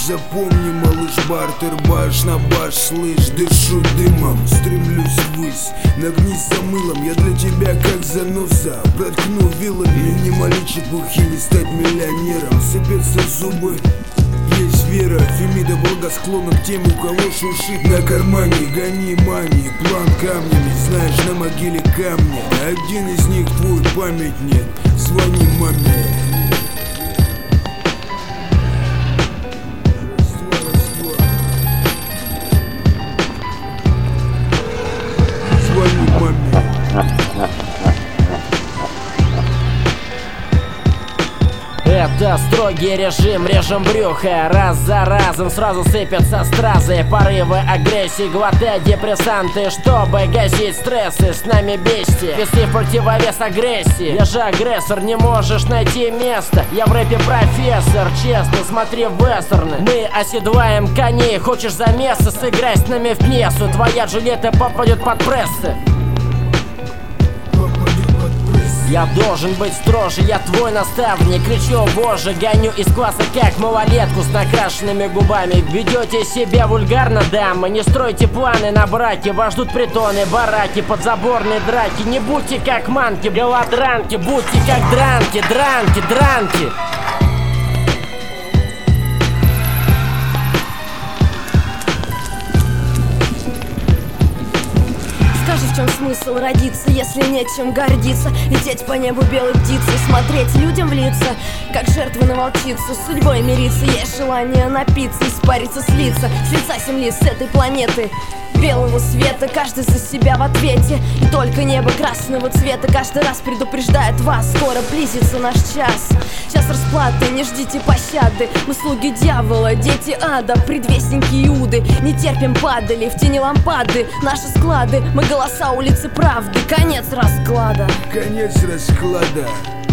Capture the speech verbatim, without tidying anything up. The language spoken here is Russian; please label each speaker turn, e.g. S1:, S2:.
S1: Запомни, малыш, бартер, баш на баш, слышь, дышу дымом, стремлюсь ввысь. Нагнись за мылом, я для тебя как заноза, проткну вилами. Минимали чепухи, не стать миллионером, сыпятся зубы. Есть вера, Фемида благосклонна к тем, у кого шуршит на кармане. Гони мани, план камнями, знаешь, на могиле камня. Один из них твой памятник, звони маме. Звони маме.
S2: Это строгий режим, режем брюха. Раз за разом сразу сыпятся стразы, порывы агрессии, глотая депрессанты, чтобы гасить стрессы. С нами бестия, весы в противовес агрессии. Я же агрессор, не можешь найти место. Я в рэпе профессор, честно, смотри в вестерны. Мы оседлаем коней, хочешь за место, сыграй с нами в пьесу. Твоя Джульетта попадет под прессы. Я должен быть строже, я твой наставник. Кричу, боже, гоню из класса как малолетку с накрашенными губами. Ведете себя вульгарно, дамы. Не стройте планы на браки. Вас ждут притоны, бараки, подзаборные драки. Не будьте как манки, голодранки. Будьте как дранки, дранки, дранки.
S3: Скажи, в чем смысл родиться, если нет чем гордиться? Лететь по небу белой птицей, смотреть людям в лица, как жертвы на волчицу, с судьбой мириться. Есть желание напиться, испариться, слиться с лица земли, с этой планеты белого света. Каждый за себя в ответе, и только небо красного цвета каждый раз предупреждает вас: скоро близится наш час. Час расплаты, не ждите пощады. Мы слуги дьявола, дети ада, предвестники Иуды. Не терпим падали, в тени лампады наши склады. Мы голоса улицы правды, конец расклада.
S1: Конец расклада.